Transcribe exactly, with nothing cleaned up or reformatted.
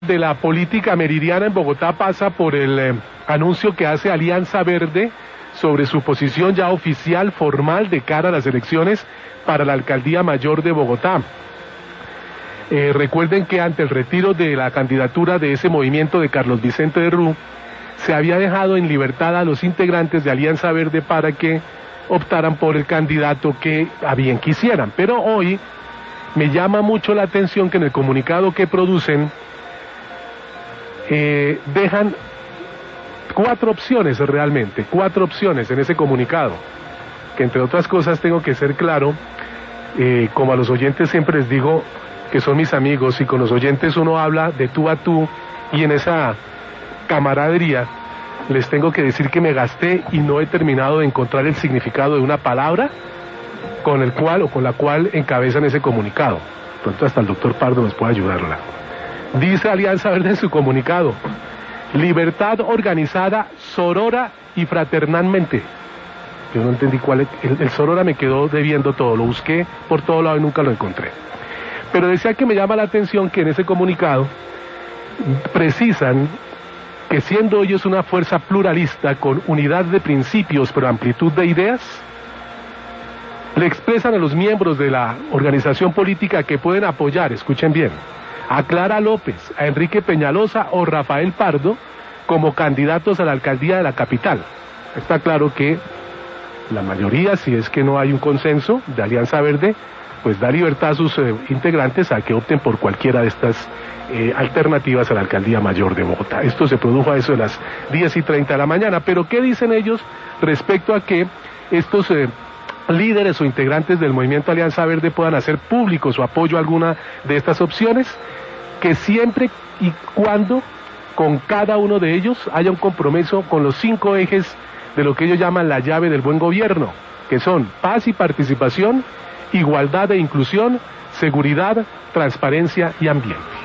de la política meridiana en Bogotá pasa por el eh, anuncio que hace Alianza Verde sobre su posición ya oficial, formal, de cara a las elecciones para la Alcaldía Mayor de Bogotá. Eh, recuerden que ante el retiro de la candidatura de ese movimiento de Carlos Vicente de Rú, se había dejado en libertad a los integrantes de Alianza Verde para que optaran por el candidato que a bien quisieran. Pero hoy me llama mucho la atención que en el comunicado que producen eh, dejan cuatro opciones realmente, cuatro opciones en ese comunicado, que entre otras cosas tengo que ser claro, eh, como a los oyentes siempre les digo que son mis amigos, y con los oyentes uno habla de tú a tú, y en esa camaradería les tengo que decir que me gasté y no he terminado de encontrar el significado de una palabra con el cual o con la cual encabezan ese comunicado. Pronto hasta el doctor Pardo nos puede ayudarla. Dice Alianza Verde en su comunicado: libertad organizada, sorora y fraternalmente. Yo no entendí cuál es, el, el sorora me quedó debiendo todo, lo busqué por todo lado y nunca lo encontré. Pero decía que me llama la atención que en ese comunicado precisan que siendo ellos una fuerza pluralista con unidad de principios pero amplitud de ideas, le expresan a los miembros de la organización política que pueden apoyar, escuchen bien, a Clara López, a Enrique Peñalosa o Rafael Pardo como candidatos a la alcaldía de la capital. Está claro que la mayoría, si es que no hay un consenso de Alianza Verde, pues da libertad a sus eh, integrantes a que opten por cualquiera de estas eh, alternativas a la Alcaldía Mayor de Bogotá. Esto se produjo a eso de las diez y treinta de la mañana, pero ¿qué dicen ellos respecto a que estos eh, líderes o integrantes del movimiento Alianza Verde puedan hacer público su apoyo a alguna de estas opciones? Que siempre y cuando con cada uno de ellos haya un compromiso con los cinco ejes de lo que ellos llaman la llave del buen gobierno, que son paz y participación, igualdad e inclusión, seguridad, transparencia y ambiente.